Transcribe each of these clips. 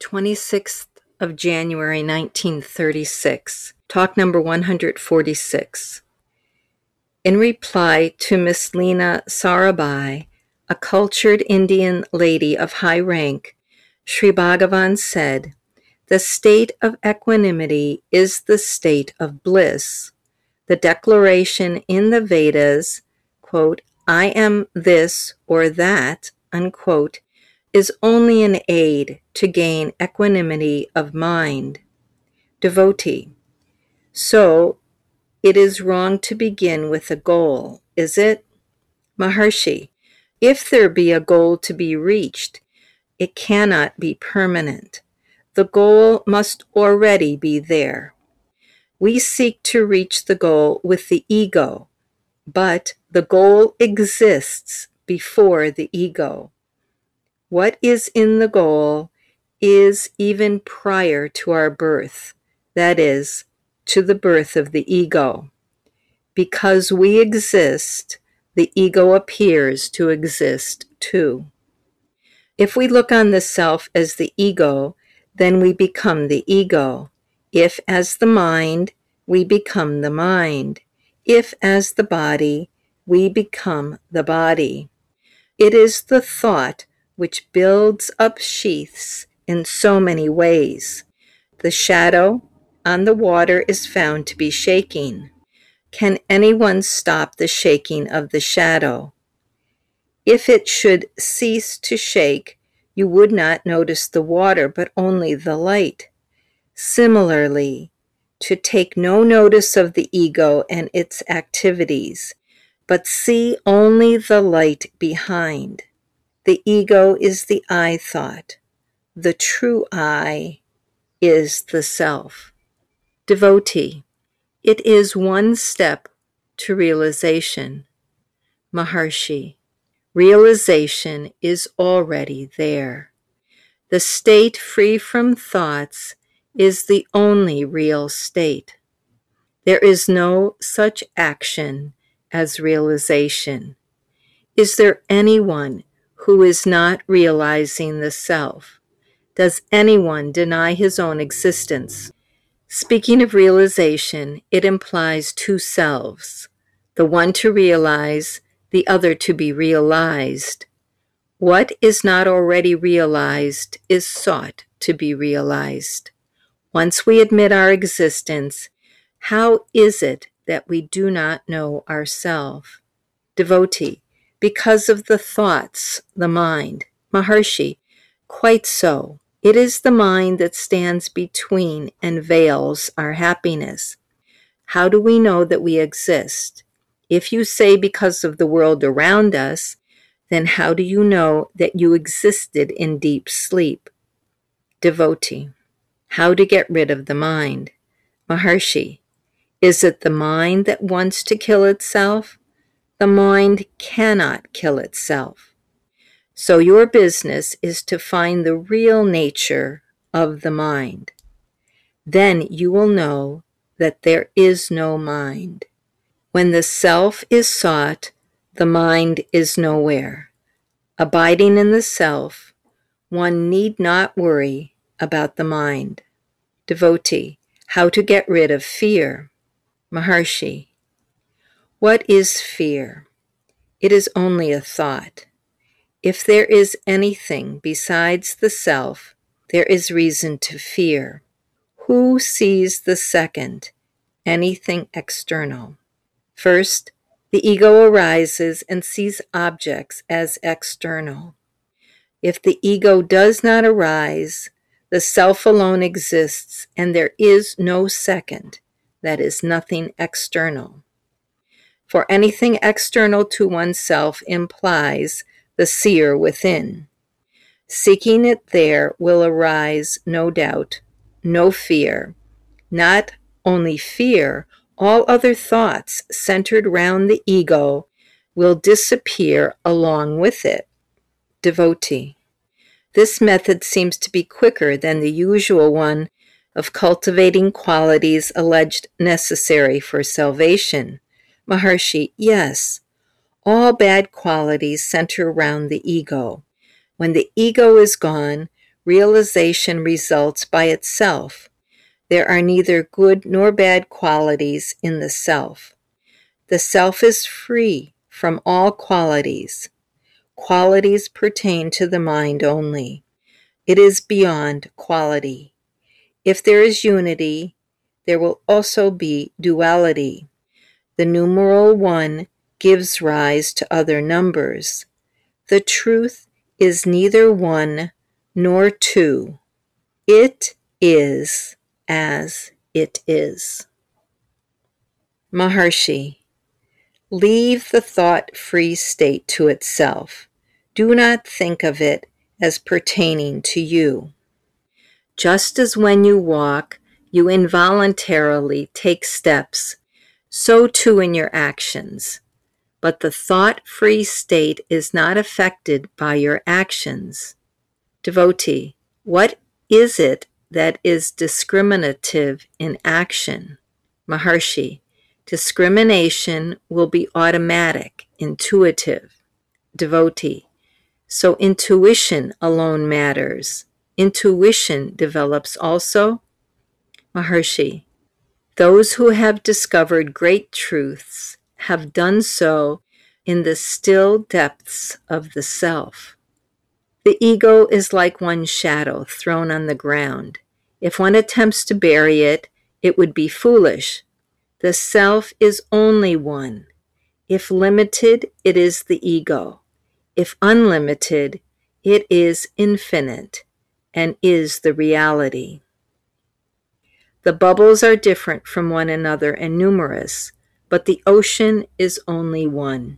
26th of January, 1936. Talk number 146. In reply to Miss Lena Sarabhai, a cultured Indian lady of high rank, Sri Bhagavan said, "The state of equanimity is the state of bliss. The declaration in the Vedas, quote, 'I am this or that,' unquote, is only an aid to gain equanimity of mind." Devotee. So, it is wrong to begin with a goal, is it? Maharshi. If there be a goal to be reached, it cannot be permanent. The goal must already be there. We seek to reach the goal with the ego, but the goal exists before the ego. What is in the goal is even prior to our birth, that is, to the birth of the ego. Because we exist, the ego appears to exist too. If we look on the self as the ego, then we become the ego. If as the mind, we become the mind. If as the body, we become the body. It is the thought which builds up sheaths in so many ways. The shadow on the water is found to be shaking. Can anyone stop the shaking of the shadow? If it should cease to shake, you would not notice the water, but only the light. Similarly, to take no notice of the ego and its activities, but see only the light behind. The ego is the I thought. The true I is the self. Devotee. It is one step to realization. Maharshi. Realization is already there. The state free from thoughts is the only real state. There is no such action as realization. Is there anyone who is not realizing the self? Does anyone deny his own existence? Speaking of realization, it implies two selves, the one to realize, the other to be realized. What is not already realized is sought to be realized. Once we admit our existence, how is it that we do not know ourself? Devotee. Because of the thoughts, the mind. Maharshi. Quite so. It is the mind that stands between and veils our happiness. How do we know that we exist? If you say because of the world around us, then how do you know that you existed in deep sleep? Devotee. How to get rid of the mind? Maharshi. Is it the mind that wants to kill itself? The mind cannot kill itself. So your business is to find the real nature of the mind. Then you will know that there is no mind. When the self is sought, the mind is nowhere. Abiding in the self, one need not worry about the mind. Devotee. How to get rid of fear? Maharshi. What is fear? It is only a thought. If there is anything besides the self, there is reason to fear. Who sees the second, anything external? First, the ego arises and sees objects as external. If the ego does not arise, the self alone exists and there is no second, that is, nothing external. For anything external to oneself implies the seer within. Seeking it there will arise no doubt, no fear. Not only fear, all other thoughts centered round the ego will disappear along with it. Devotee. This method seems to be quicker than the usual one of cultivating qualities alleged necessary for salvation. Maharshi. Yes, all bad qualities center around the ego. When the ego is gone, realization results by itself. There are neither good nor bad qualities in the self. The self is free from all qualities. Qualities pertain to the mind only. It is beyond quality. If there is unity, there will also be duality. The numeral 1 gives rise to other numbers. The truth is neither 1 nor 2. It is as it is. Maharshi, leave the thought-free state to itself. Do not think of it as pertaining to you. Just as when you walk, you involuntarily take steps, so too in your actions. But the thought-free state is not affected by your actions. Devotee, what is it that is discriminative in action? Maharshi, discrimination will be automatic, intuitive. Devotee, so intuition alone matters. Intuition develops also? Maharshi, those who have discovered great truths have done so in the still depths of the self. The ego is like one shadow thrown on the ground. If one attempts to bury it, it would be foolish. The self is only one. If limited, it is the ego. If unlimited, it is infinite and is the reality. The bubbles are different from one another and numerous, but the ocean is only one.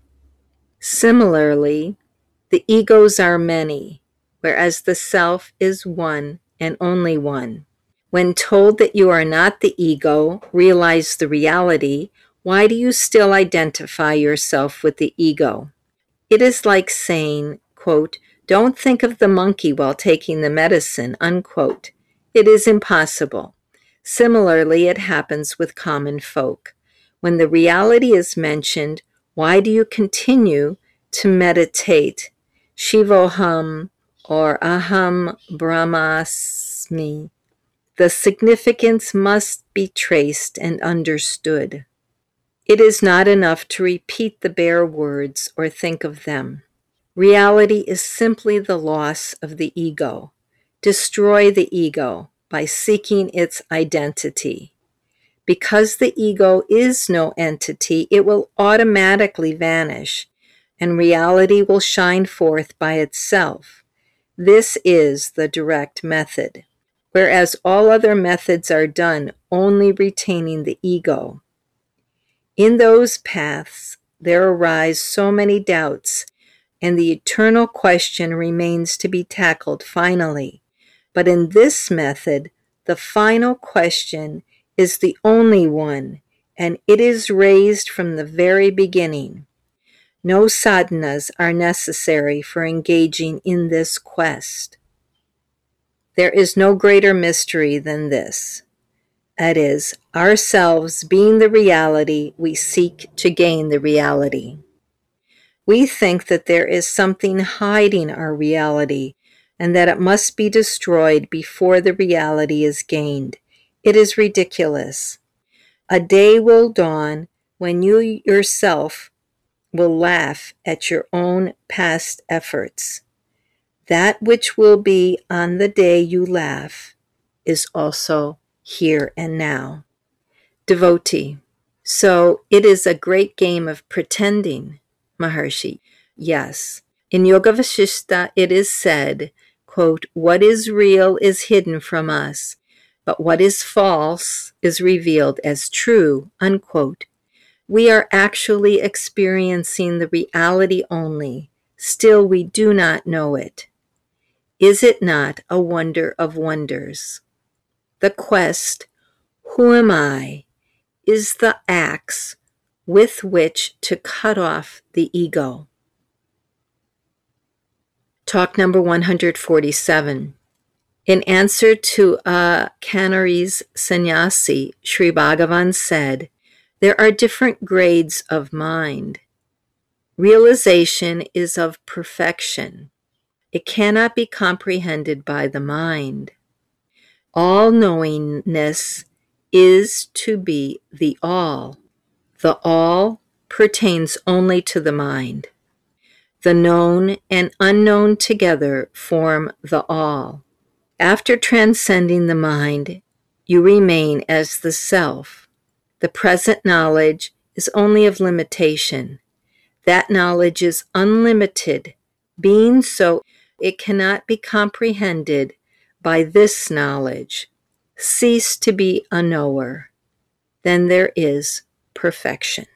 Similarly, the egos are many, whereas the self is one and only one. When told that you are not the ego, realize the reality, why do you still identify yourself with the ego? It is like saying, quote, don't think of the monkey while taking the medicine, unquote. It is impossible. Similarly, it happens with common folk. When the reality is mentioned, why do you continue to meditate Shivoham or Aham Brahmasmi? The significance must be traced and understood. It is not enough to repeat the bare words or think of them. Reality is simply the loss of the ego. Destroy the ego by seeking its identity. Because the ego is no entity, it will automatically vanish, and reality will shine forth by itself. This is the direct method, whereas all other methods are done only retaining the ego. In those paths, there arise so many doubts, and the eternal question remains to be tackled finally. But in this method, the final question is the only one, and it is raised from the very beginning. No sadhanas are necessary for engaging in this quest. There is no greater mystery than this. That is, ourselves being the reality, we seek to gain the reality. We think that there is something hiding our reality and that it must be destroyed before the reality is gained. It is ridiculous. A day will dawn when you yourself will laugh at your own past efforts. That which will be on the day you laugh is also here and now. Devotee. So it is a great game of pretending, Maharshi. Yes. In Yoga Vasishtha it is said, quote, what is real is hidden from us, but what is false is revealed as true, unquote. We are actually experiencing the reality only. Still, we do not know it. Is it not a wonder of wonders? The quest, who am I, is the axe with which to cut off the ego. Talk number 147. In answer to a Canarese sannyasi, Sri Bhagavan said, there are different grades of mind. Realization is of perfection. It cannot be comprehended by the mind. All knowingness is to be the all. The all pertains only to the mind. The known and unknown together form the all. After transcending the mind, you remain as the self. The present knowledge is only of limitation. That knowledge is unlimited. Being so, it cannot be comprehended by this knowledge. Cease to be a knower. Then there is perfection.